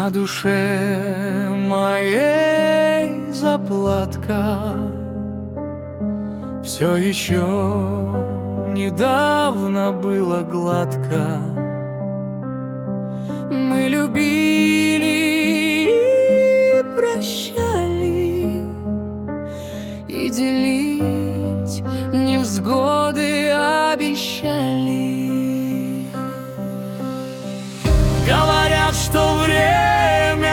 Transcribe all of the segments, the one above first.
На душе моей заплатка, все еще недавно было гладко. Мы любили и прощали, и делить невзгоды обещали. Говорят, что время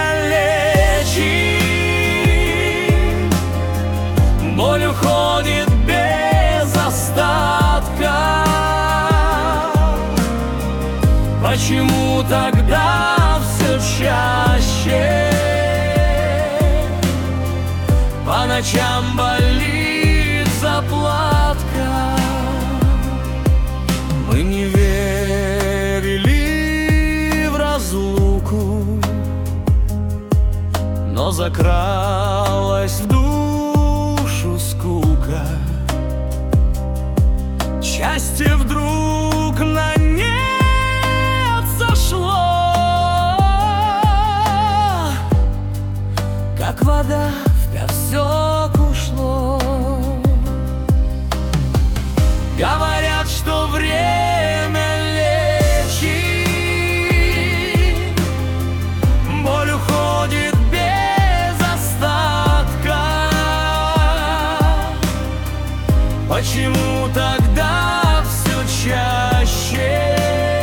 лечит, боль уходит без остатка. Почему тогда все чаще по ночам болит заплатка? Мы не верили в разлуку, но закралась в душу скука. Счастье вдруг на нет сошло, как вода в песок ушло. Говорят, что время лечит, боль уходит без остатка. Почему тогда все чаще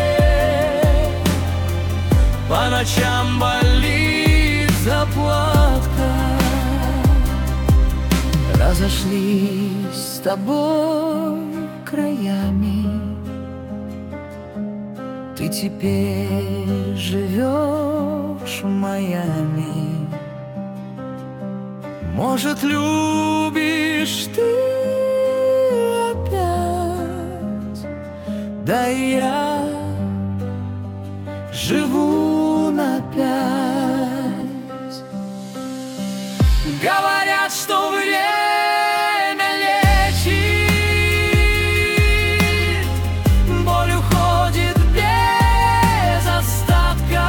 по ночам болит заплатка? Разошлись с тобой краями, ты теперь живешь в Майами. Может, любишь ты опять, да и я живу на 5. Говорят, что время лечит, боль уходит без остатка.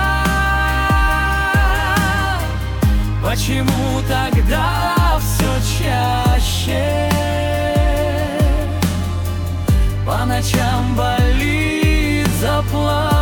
Почему тогда все чаще по ночам болит заплатка?